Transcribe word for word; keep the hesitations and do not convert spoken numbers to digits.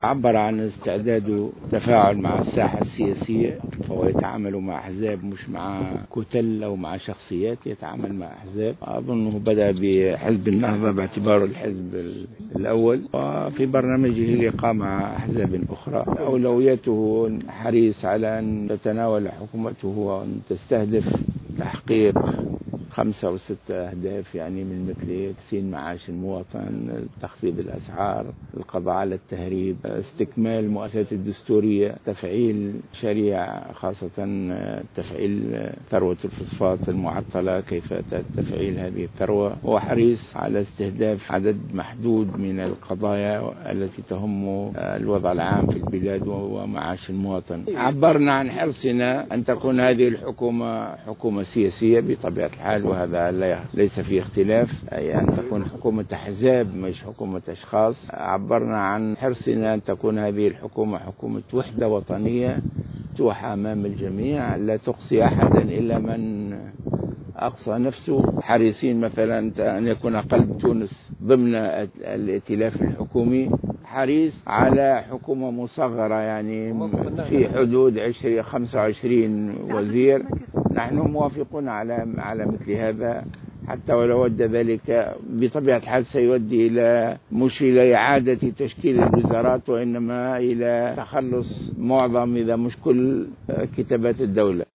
عبر عن استعداده تفاعل مع الساحة السياسية، فهو يتعامل مع أحزاب مش مع كتل أو مع شخصيات، يتعامل مع أحزاب. أظنه بدأ بحزب النهضة باعتباره الحزب الأول، وفي برنامجه اللقاء مع أحزاب أخرى. أولويته حريص على أن تتناول حكومته وأن تستهدف تحقيق خمسة أو ستة أهداف، يعني من مثل تحسين معاش المواطن، تخفيض الأسعار، القضاء على التهريب، استكمال المؤسسات الدستورية، تفعيل شريعة خاصة تفعيل ثروة الفوسفات المعطلة، كيف تفعيل هذه الثروة. هو حريص على استهداف عدد محدود من القضايا التي تهم الوضع العام في البلاد ومعاش المواطن. عبرنا عن حرصنا أن تكون هذه الحكومة حكومة سياسية بطبيعة الحال، وهذا ليس فيه اختلاف، أي أن تكون حكومة أحزاب مش حكومة أشخاص. عبرنا عن حرصنا أن تكون هذه الحكومة حكومة وحدة وطنية توحى أمام الجميع، لا تقصي أحدا إلا من أقصى نفسه. حريصين مثلا أن يكون قلب تونس ضمن الائتلاف الحكومي، حريص على حكومة مصغرة يعني في حدود عشرين خمسة وعشرين وزير. نحن موافقون على على مثل هذا، حتى ولو ودى ذلك بطبيعة الحال سيؤدي إلى مش إلى إعادة تشكيل الوزارات، وإنما إلى تخلص معظم إذا مش كل كتابات الدولة.